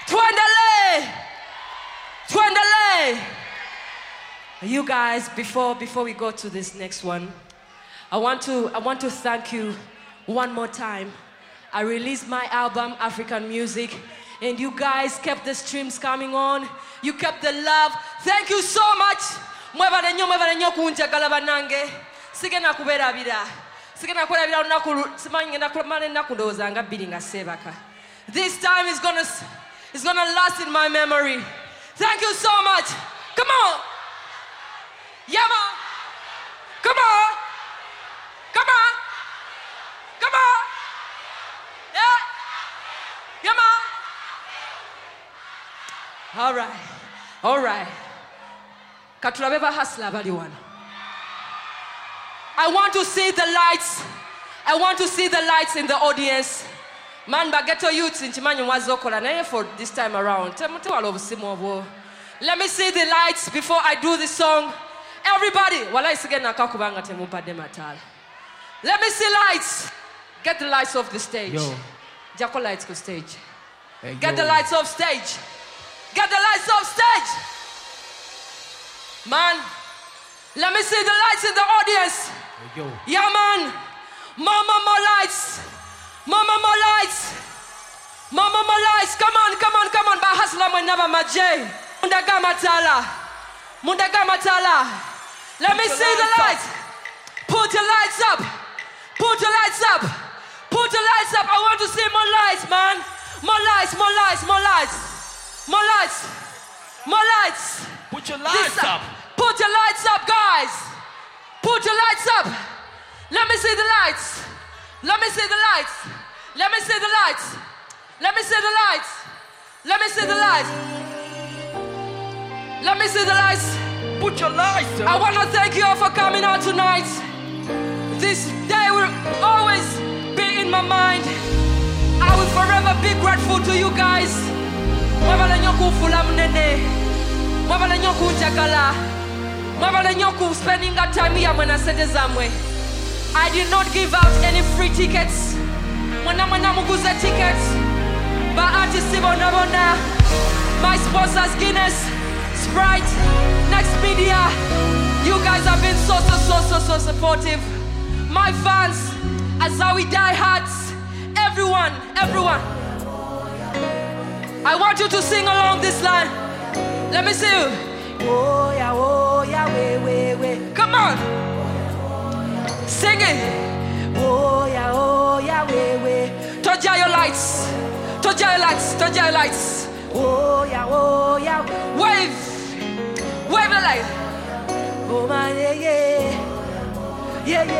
Tuendele. You guys, before we go to this next one, I want to thank you one more time. I released my album, African Music, and you guys kept the streams coming on. You kept the love. Thank you so much. Mwebale nnyo kunjagala banange. Sigenda kuberabira. Sigenda kuberabira unaku simanyi nakumale nakulooza nga bbiri nga sebaka. This time is gonna last in my memory. Thank you so much. Come on. Yama. Come on. Come on. Come on. Yeah. Yama. All right. Katulabeba hasla baliwana. I want to see the lights. I want to see the lights in the audience. Man bageto youth nchimanyi mwazokola naye for this time around. Let me see the lights before I do the song. Everybody, wala isigena kakubanga temupadde matala. Let me see lights. Get the lights off the stage. Yo. Jako lights go stage. Hey, Get yo. the lights off stage. Get the lights off stage. Man, let me see the lights in the audience. Hey, yo. Yeah, man. Mama, more lights. Mama, more lights. Mama, more lights. Come on. Bahasla mwenaba maje. Mundaga matala. Let me see the lights. Put your lights up. Put your lights up. Put your lights up. I want to see more lights, man. More lights. Put your lights up. Put your lights up, guys. Put your lights up. Let me see the lights. Let me see the lights. Let me see the lights. Let me see the lights. Let me see the lights. Let me see the lights. Put your lights up. I want to thank you all for coming out tonight. This day will always be in my mind. I will forever be grateful to you guys. Mwabale nyoku fula mnene. Mwabale nyoku njagala. Mwabale nyoku spending a time here when I said zamwe. I did not give out any free tickets. Mwana muguze tickets. Ba artists bona. My sponsors Guinness, Sprite, Next Media. You guys have been so supportive. My fans, Azawi diehards, everyone. I want you to sing along this line. Let me see you. Oh yeah, way. Come on. Sing it. Oh yeah, way. Toja your lights. Oh yeah. Wave the light. Oh my yeah.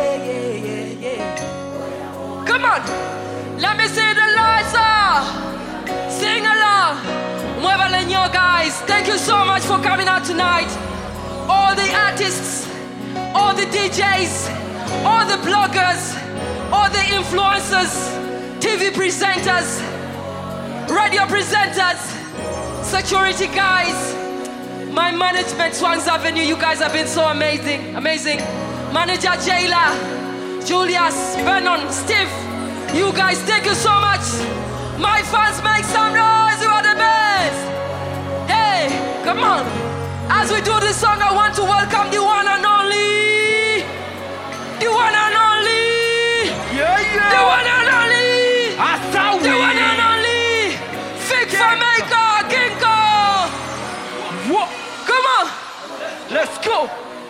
Come on. Let me see the lights up. Sing along. Muévale ño, guys. Thank you so much for coming out tonight. All the artists, all the DJs, all the bloggers, all the influencers, TV presenters, radio presenters, security guys, my management, Swans Avenue, you guys have been so amazing. Manager Jayla, Julius, Vernon, Steve, you guys, thank you so much. My fans, make some noise, you are the best. Hey, come on. As we do this song, I want to welcome the one and only. The one and only. Yeah. The one and only. Asawi. The one and only. Fig Fameka, King Kong. What? Come on. Let's go.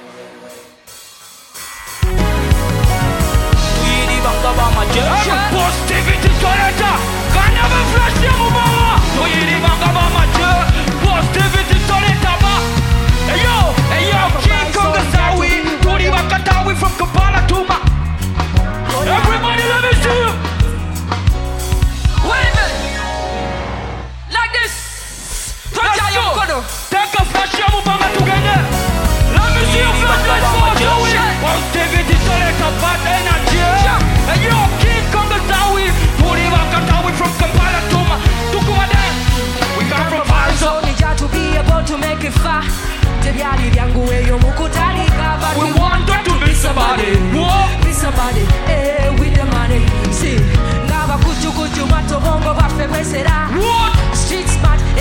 Positivity Toyota. Kanaba flash ya mubaba. Tuyiri bangaba macho. Positivity Toyota ba. Hey yo, King Kong Asawi. Turi Wakatawi from Kampala to Ma. Everybody let me see you. Wait a minute. Like this. Let's go. Take a flash ya mubaba together. Let me see you flash like for Joey. Positivity Toyota bad energy. Hey yo, King Kong Asawi. Turi Wakatawi from Kampala to Ma. We come from Paris. So need to be able to make it far. But We wanted to be somebody. Whoa. Be somebody, with the money. See, now I could you mato bongo What? street smart,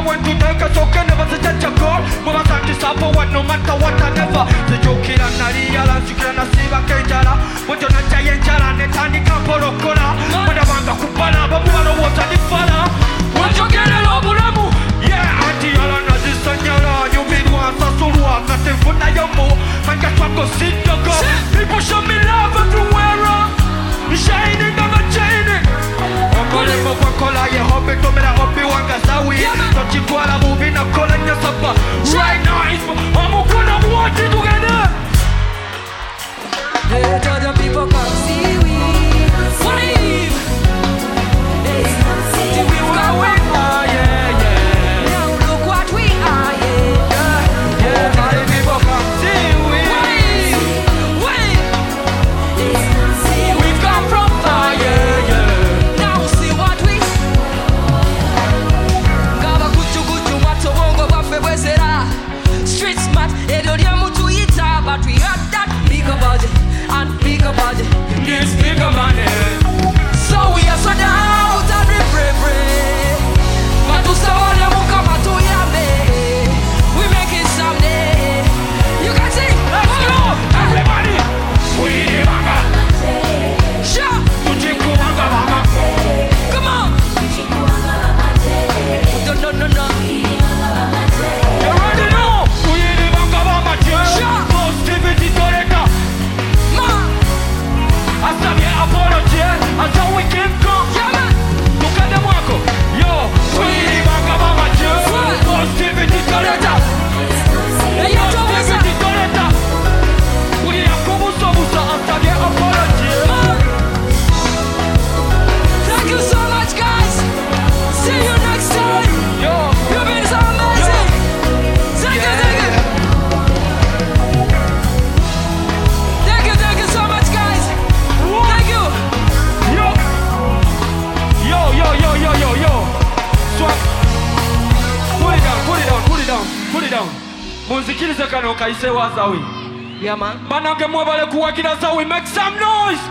went to take a talk and never such a call. Mama can't stop what no matter what I never. The joke in Naria, you can see a Kajara. What on a giant Jara, Netani Camporo Kona. When I want to Kupana, but what I want to the father. Once you get it over, yeah, Auntie Alana, this Sanyara, you mean one, Sasurua, nothing for Nayamu. Man, get what go sit the go. People show me love everywhere. Shining, never changing. Okole mokola ye hope to me na hope wanga sawi. Tochikwa movie na kola nyasapa. Right now I'm gonna want it together. Let other people come see we. Believe. We've got one. Yeah. Now look what we are, yeah. Yeah, other people come see we. We've come from far, yeah. Now see what we. Gaba kuchu kuchu mato wongo wafe wezera. Street smart, edoria mutu ita, but we heard that big about it and big about it. This bigger money. So we are so down and we pray. Matu sawale muka matu yame. We make it someday. You can sing. Let's go, everybody. We banga. Sure. Tujiku banga banga. Come on. No. You ready now? We banga banga. Sure. Positivity director. Ma. Hasta mi apology. Hasta we can come. Yeah, man. Look at the wako. Yo, we banga banga. Positivity director. Hey, you do what's up? Positivity director. We are kubusa hasta mi apology. Thank you so much, guys. See you next time. Yo. You've been so amazing. Thank you. Thank you so much, guys. Thank you. Yo. Swap. Put it down. Munzikirize kano kaise wazawi. Yeah, man. Banange mwabale kuwakira zawi, make some noise.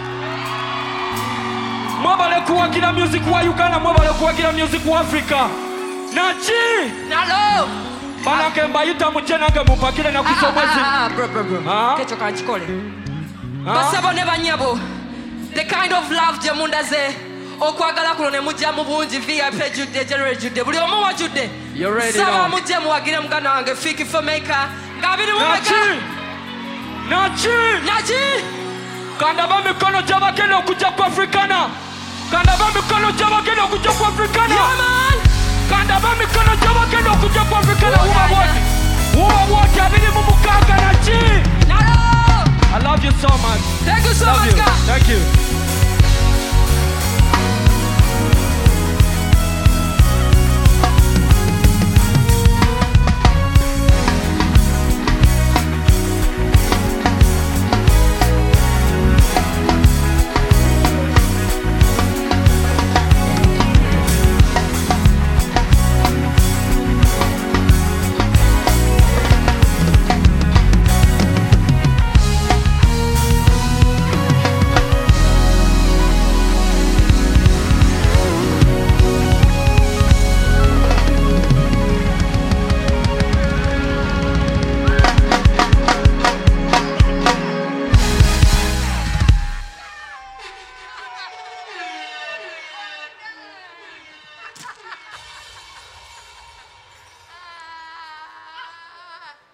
Mwabale kuwakira music wa Uganda, mwabale kuwakira music wa Africa. Nachi. Nalo. Banange mbayita mchenange mupakire na kusomwezi. Bro. Kecho kanchikole. Basabo ne banyabo. The kind of love jemundaze. Okwagala kuno ne mujja mu bungi VIP judde general judde. Buli omu wajudde. You ready Saba now? mujje muwagire muganda wange Fiki Filmmaker. Ngabiri mumeka. Nachi. Kandaba mikono jabakene okuja ku Africana. Kandaba mikono jabakene okuja ku Africana. Yeah, man. Kandaba mikono jabakene okuja ku Africana. Uwa wote abiri mu mukaka Nachi. Nalo. I love you so much. Thank you so Love much, you. guys. Thank you.